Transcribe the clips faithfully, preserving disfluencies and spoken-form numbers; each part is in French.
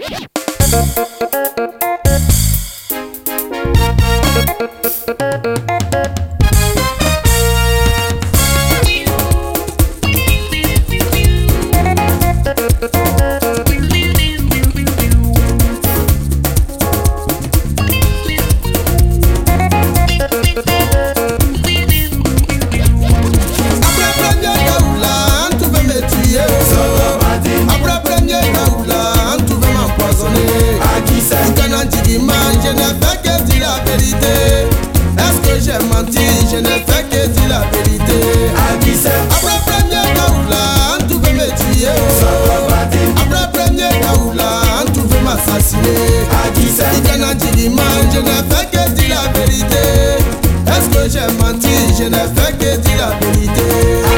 Je ne fais que dire la vérité. Est-ce que j'ai menti? Je ne fais que dire la vérité. Après premier Daoula, on pouvait me tuer. Après premier Daoula, on pouvait m'assassiner. Je ne fais que dire la vérité. Est-ce que j'ai menti? Je ne fais que dire la vérité.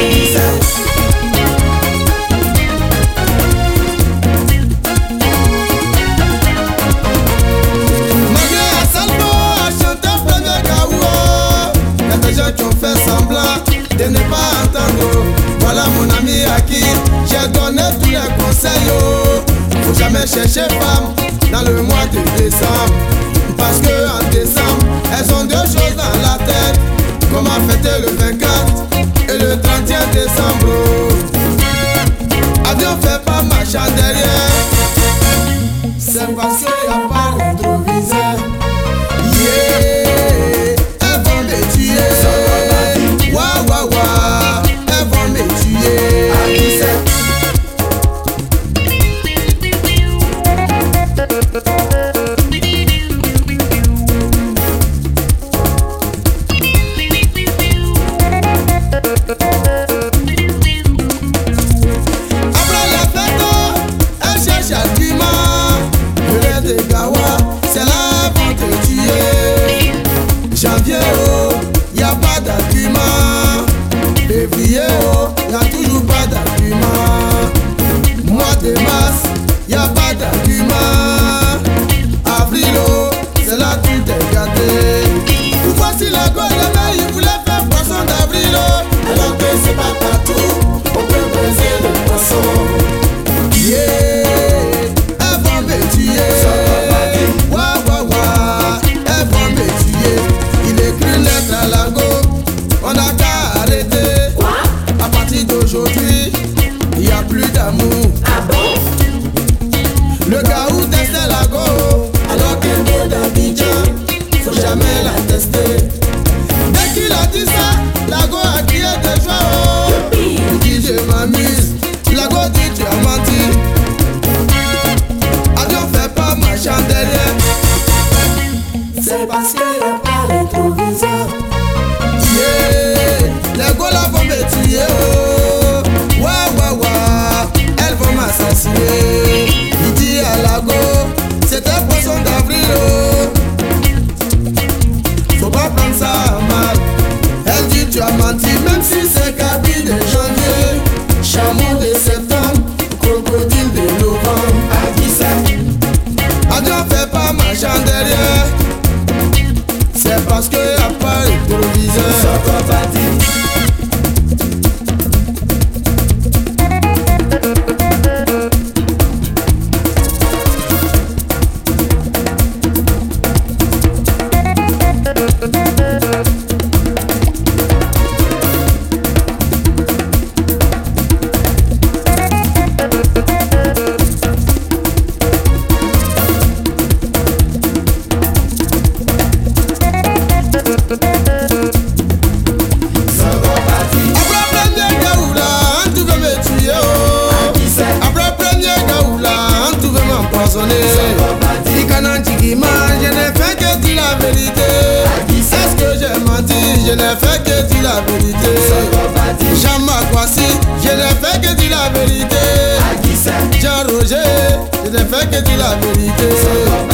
Qui ont fait semblant de ne pas entendre. Voilà mon ami à qui j'ai donné tous les conseils. Faut jamais chercher femme dans le mois de décembre, parce que en décembre elles ont deux choses dans la tête: comment fêter le vingt-quatre et le trente et un décembre. Avion fait pas marchand derrière, c'est parce qu'il n'y a pas de rétroviseur. Yeah. Waouh, waouh, waouh, elles vont me tuer. Après la fête, elles cherchent argument. Le de Gawa, c'est là vont te tuer. Janvier, oh, y'a pas d'argument. Février, oh, y'a toujours pas d'argument. Mois de mars, y'a pas d'argument. Avril, oh, c'est là tout est gâté. Voici la gueule, les mecs, ils voulaient faire poisson d'avril, oh. Alors que c'est pas partout, on peut briser le poisson. Yeah, elles vont me tuer. Waouh, waouh, waouh, elles vont me tuer. Il écrit une lettre à la go, on a qu'à arrêter. Quoi? À partir d'aujourd'hui, il n'y a plus d'amour. Ah bon? Le gars où testait la go, alors qu'elle est d'Abidjan, faut jamais la tester. Dès qu'il a dit ça, la go a crié de joie. Oh. Il dit je m'amuse, la go dit tu as menti. Avion fait pas marchand derrière, C'est parce qu'il n'y a pas de rétroviseur. yeah. Les go là vont me tuer. Oh. Waouh, waouh, waouh, elles vont m'assassiner. Il dit à la go, c'était poisson d'avril. Oh. Faut pas prendre ça à mal. Elle dit tu as menti, même si c'est cabine de janvier, chameau de septembre, crocodile de novembre. Adieu, fait pas marchand derrière, c'est parce qu'il n'y a pas de proviseur. Je ne fais que dire la vérité. Est-ce que j'ai menti? Je ne fais que dire la vérité. Jean-Marc Kwasi, je ne fais que dire la vérité. Jean Roger, je ne fais que dire la vérité.